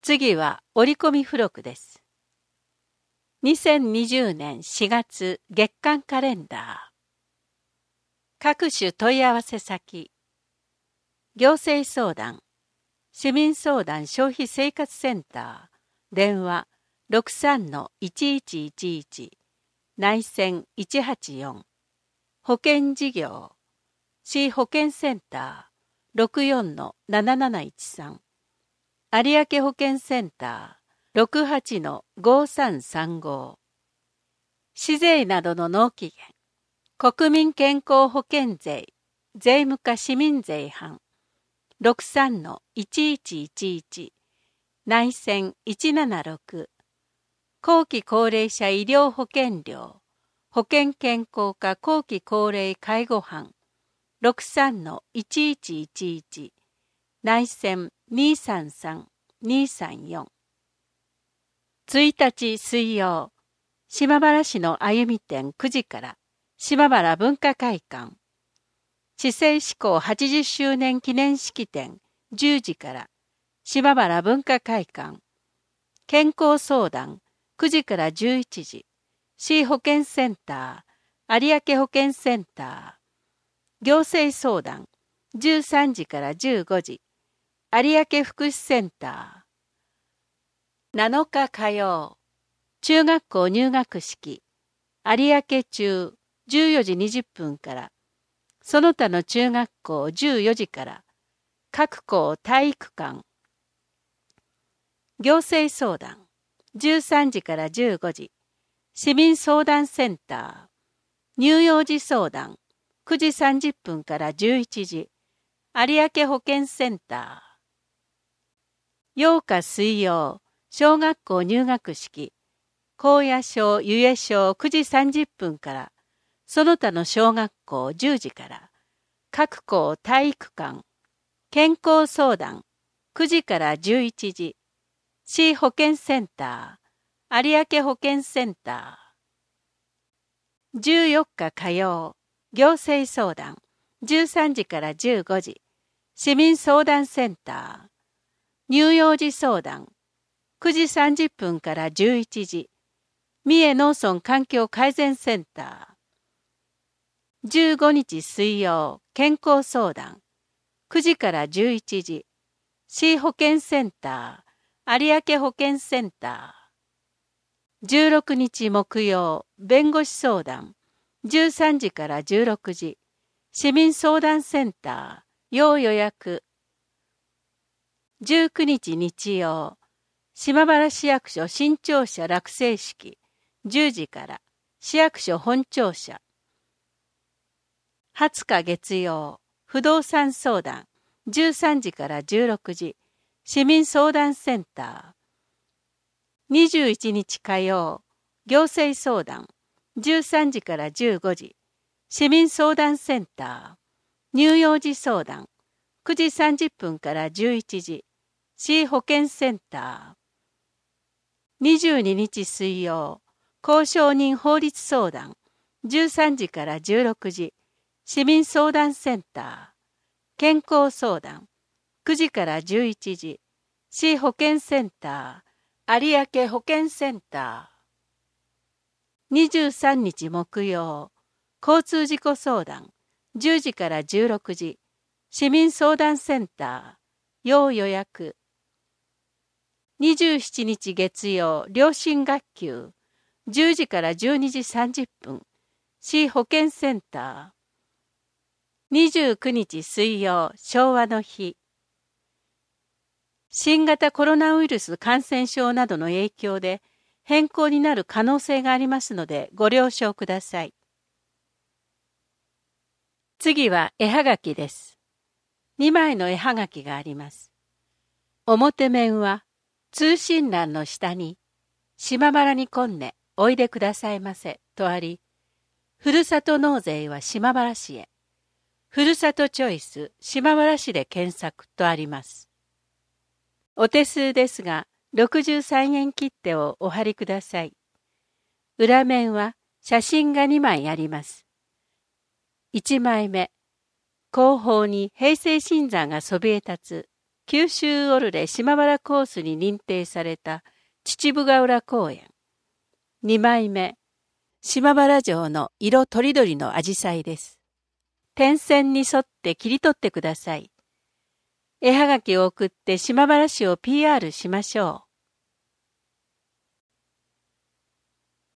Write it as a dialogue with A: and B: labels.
A: 次は折り込み付録です。2020年4月月間カレンダー。各種問い合わせ先。行政相談、市民相談消費生活センター、電話 63-1111、内線184、保険事業、市保健センター 64-7713、有明保健センター 68-5335、市税などの納期限、国民健康保険税、税務課市民税班 63-1111、内線176、後期高齢者医療保険料、保険健康課後期高齢介護班 63-1111、内線233-234。1日水曜、島原市の歩み店9時から島原文化会館、市政施行80周年記念式典10時から島原文化会館、健康相談9時から11時、市保健センター、有明保健センター、行政相談13時から15時、有明福祉センター。7日火曜、中学校入学式、有明中14時20分から、その他の中学校14時から、各校体育館。行政相談13時から15時、市民相談センター、乳幼児相談9時30分から11時、有明保健センター。8日水曜、小学校入学式、高野小湯江小9時30分から、その他の小学校10時から、各校体育館、健康相談9時から11時、市保健センター、有明保健センター。14日火曜、行政相談13時から15時、市民相談センター、乳幼児相談9時30分から11時、三重農村環境改善センター。15日水曜、健康相談9時から11時、市保健センター、有明保健センター。16日木曜、弁護士相談13時から16時、市民相談センター、要予約。19日日曜、島原市役所新庁舎落成式10時から市役所本庁舎。20日月曜、不動産相談13時から16時、市民相談センター。21日火曜、行政相談13時から15時、市民相談センター。乳幼児相談9時30分から11時、市保健センター。22日水曜、公証人法律相談13時から16時、市民相談センター。健康相談9時から11時、市保健センター、有明保健センター。23日木曜、交通事故相談10時から16時、市民相談センター、要予約。27日月曜、両親学級10時から12時30分、市保健センター。29日水曜、昭和の日。新型コロナウイルス感染症などの影響で変更になる可能性がありますのでご了承ください。次は絵はがきです。2枚の絵はがきがあります。表面は通信欄の下に島原に来んねおいでくださいませとあり、ふるさと納税は島原市へ、ふるさとチョイス島原市で検索とあります。お手数ですが63円切手をお貼りください。裏面は写真が2枚あります。1枚目、後方に平成新山がそびえ立つ九州オルレ島原コースに認定された秩父ヶ浦公園。2枚目、島原城の色とりどりのアジサイです。点線に沿って切り取ってください。絵はがきを送って島原市を PR しましょう。